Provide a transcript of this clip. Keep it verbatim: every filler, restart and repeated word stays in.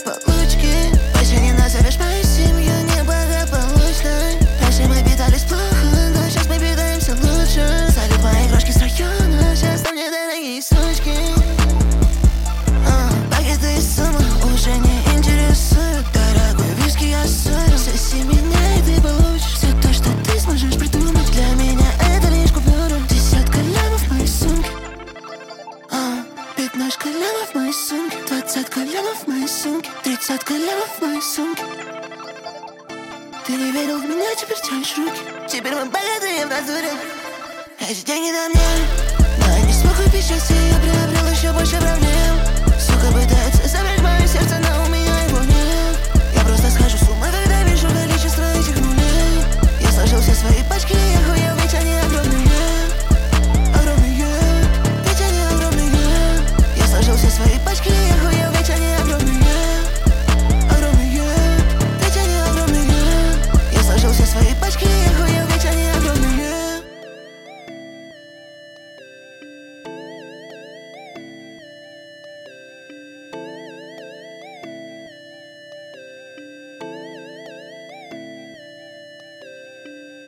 получки. Больше не назовешь мою семью неблагополучной. Раньше мы питались плохо, но сейчас мы питаемся лучше. Салют мои крошки с района, сейчас там недорогие сучки. а, Пакеты и суммы уже не интересуют. Дорогой виски я сую. Соси меня и ты получишь все то, что ты сможешь придумать. Для меня это лишь купюры. Десятка лямов в моей сумке, а, пятнашка лямов в моей сумке, двадцатка лямов в моей сумке, тридцатка лямов в моей сумке. Ты не верил в меня, теперь тянешь руки. Теперь мы богатые в натуре. Эти деньги на мне, но они смогут печься, я приобрел еще больше проблем.